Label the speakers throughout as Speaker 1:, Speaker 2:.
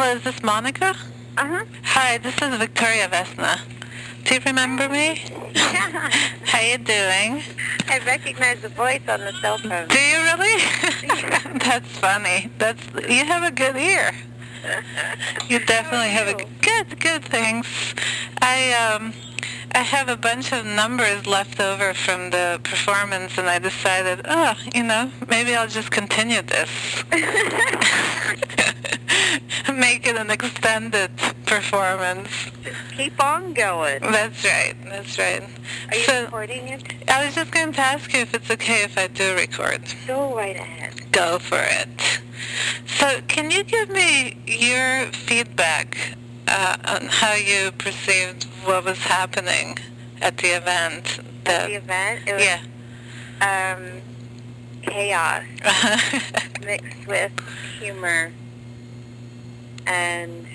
Speaker 1: Hello, is this Monica?
Speaker 2: Uh-huh.
Speaker 1: Hi, this is Victoria Vesna. Do you remember me?
Speaker 2: Yeah.
Speaker 1: How you doing?
Speaker 2: I recognize the voice on the cell phone.
Speaker 1: Do you really? That's funny. You have a good ear. You definitely have a good things. I have a bunch of numbers left over from the performance, and I decided, maybe I'll just continue this. Make it an extended performance.
Speaker 2: Just keep on going.
Speaker 1: That's right.
Speaker 2: Are you recording it?
Speaker 1: I was just going to ask you if it's okay if I do record.
Speaker 2: Go right ahead.
Speaker 1: Go for it. So can you give me your feedback on how you perceived what was happening at the event?
Speaker 2: At the event? It was, chaos mixed with humor. And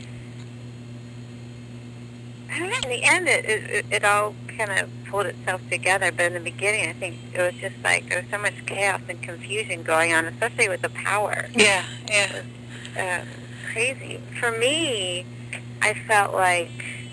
Speaker 2: I don't know, in the end, it all kind of pulled itself together. But in the beginning, I think it was just like there was so much chaos and confusion going on, especially with the power.
Speaker 1: Yeah.
Speaker 2: It was crazy. For me, I felt like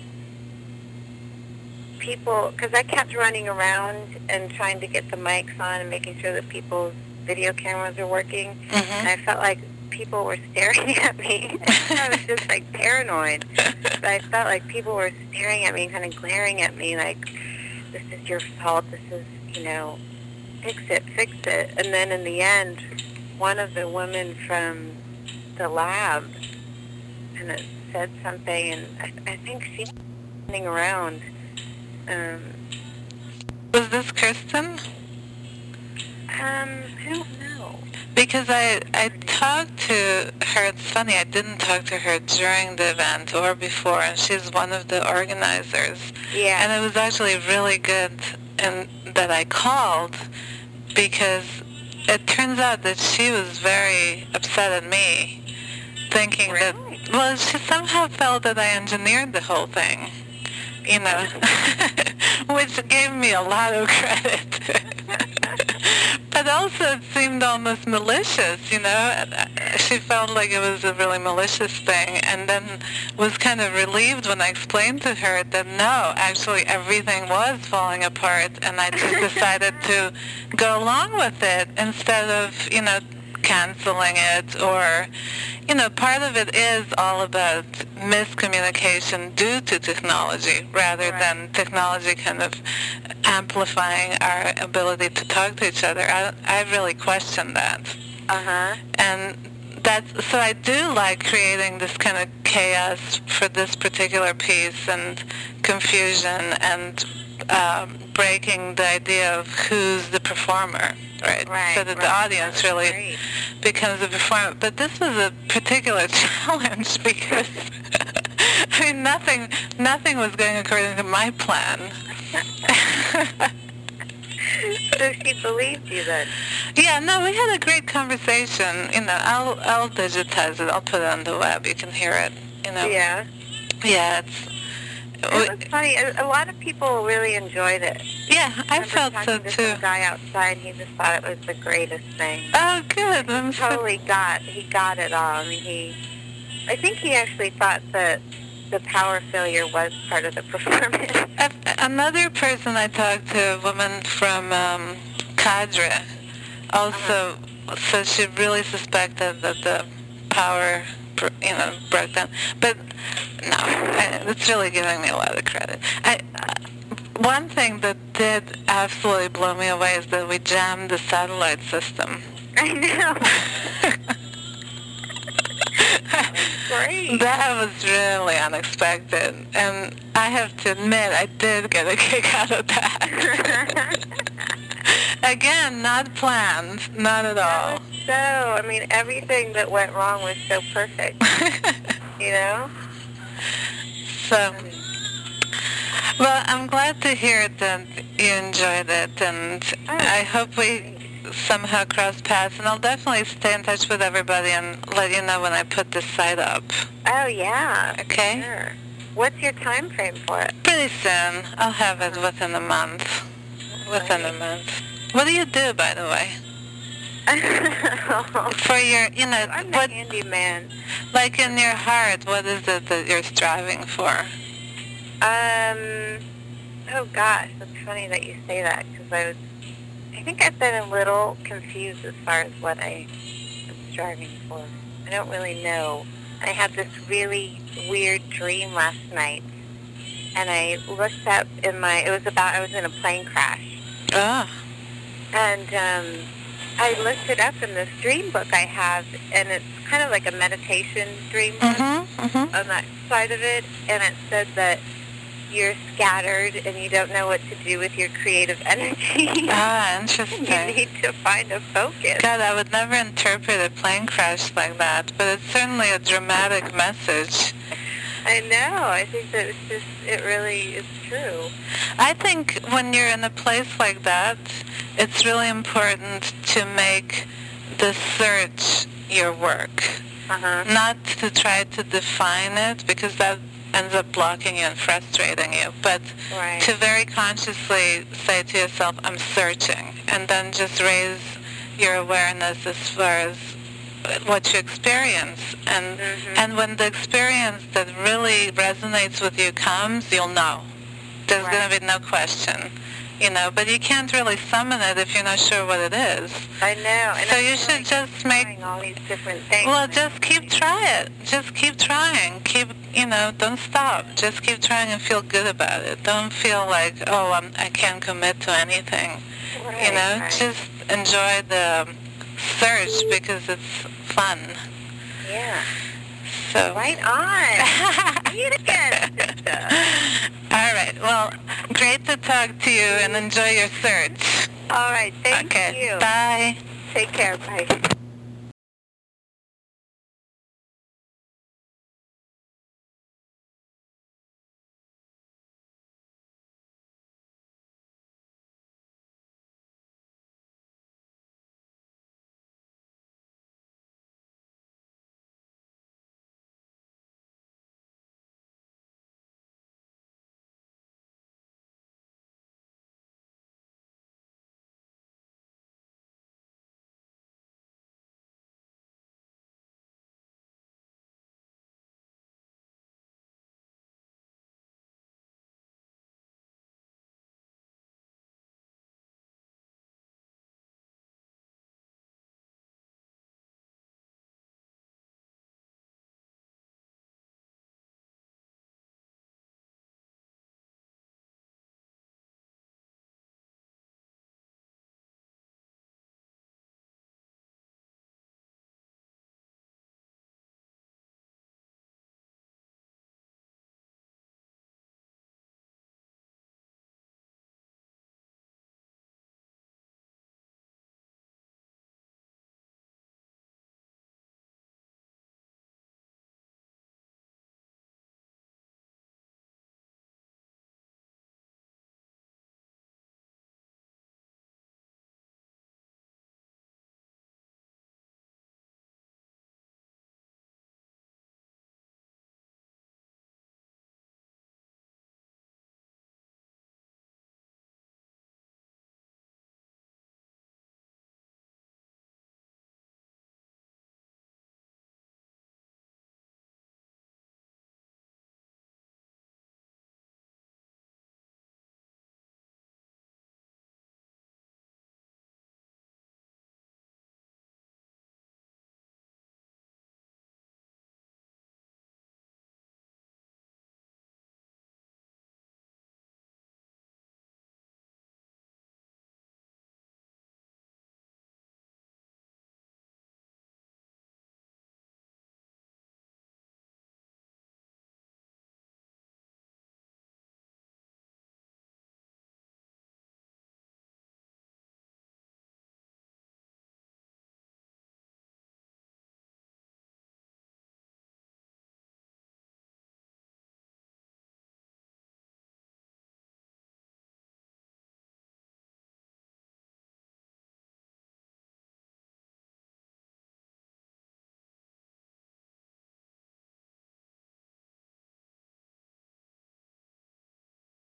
Speaker 2: people, because I kept running around and trying to get the mics on and making sure that people's video cameras are working, and I felt like people were staring at me. I was just like paranoid. But I felt like people were staring at me, kind of glaring at me like, this is your fault, this is, fix it. And then in the end, one of the women from the lab kind of said something, and I think she was running around.
Speaker 1: Was this Kirsten?
Speaker 2: I don't know.
Speaker 1: Because I talked to her, it's funny, I didn't talk to her during the event or before, and she's one of the organizers.
Speaker 2: Yeah.
Speaker 1: And it was actually really good that I called, because it turns out that she was very upset at me, thinking
Speaker 2: Really?
Speaker 1: that, she somehow felt that I engineered the whole thing, which gave me a lot of credit. But also it seemed almost malicious, She felt like it was a really malicious thing, and then was kind of relieved when I explained to her that no, actually everything was falling apart, and I just decided to go along with it instead of, canceling it, or, part of it is all about miscommunication due to technology rather than technology kind of amplifying our ability to talk to each other. I really question that. And so I do like creating this kind of chaos for this particular piece, and confusion, and breaking the idea of who's the performer, right? So that the audience really becomes the performer. But this was a particular challenge because nothing was going according to my plan.
Speaker 2: So she believed you then?
Speaker 1: Yeah, no, we had a great conversation. I'll digitize it. I'll put it on the web. You can hear it.
Speaker 2: Yeah.
Speaker 1: Yeah,
Speaker 2: It was funny. A lot of people really enjoyed it.
Speaker 1: Yeah, I felt so
Speaker 2: too.
Speaker 1: too.
Speaker 2: Some guy outside, he just thought it was the greatest thing.
Speaker 1: Oh, good.
Speaker 2: He got it all. I think he actually thought that the power failure was part of the performance.
Speaker 1: Another person I talked to, a woman from Cadre, also said she really suspected that the power, broke down. But no, it's really giving me a lot of credit. One thing that did absolutely blow me away is that we jammed the satellite system.
Speaker 2: I know. Great.
Speaker 1: That was really unexpected, and I have to admit I did get a kick out of that. Again, not planned, not at all.
Speaker 2: Everything that went wrong was so perfect,
Speaker 1: So, well, I'm glad to hear that you enjoyed it, and I hope we somehow cross paths, and I'll definitely stay in touch with everybody and let you know when I put this site up.
Speaker 2: Oh, yeah.
Speaker 1: Okay?
Speaker 2: Sure. What's your time frame for it?
Speaker 1: Pretty soon. I'll have it within a month. Within a month. What do you do, by the way? For your,
Speaker 2: I'm the handyman.
Speaker 1: Like in your heart, what is it that you're striving for?
Speaker 2: Oh gosh, that's funny that you say that, because I think I've been a little confused as far as what I am striving for. I don't really know. I had this really weird dream last night, and I looked up I was in a plane crash.
Speaker 1: Ah.
Speaker 2: And I looked it up in this dream book I have, and it's kind of like a meditation dream book on that side of it, and it said that you're scattered and you don't know what to do with your creative energy.
Speaker 1: Ah, interesting.
Speaker 2: You need to find a focus.
Speaker 1: God, I would never interpret a plane crash like that, but it's certainly a dramatic message.
Speaker 2: I know. I think that it really is true.
Speaker 1: I think when you're in a place like that, it's really important to make the search your work. Not to try to define it, because that ends up blocking you and frustrating you, but to very consciously say to yourself, I'm searching, and then just raise your awareness as far as what you experience. And when the experience that really resonates with you comes, you'll know. There's going to be no question. But you can't really summon it if you're not sure what it is.
Speaker 2: I know. And
Speaker 1: so you should just make
Speaker 2: all these different things.
Speaker 1: Well, just keep trying it. Just keep trying. Don't stop. Just keep trying and feel good about it. Don't feel like, I can't commit to anything. Just enjoy the search because it's fun.
Speaker 2: Yeah.
Speaker 1: So.
Speaker 2: Right on. See it again, sister.
Speaker 1: All right. Well, great to talk to you, and enjoy your search.
Speaker 2: All right. Thank you.
Speaker 1: Bye.
Speaker 2: Take care. Bye.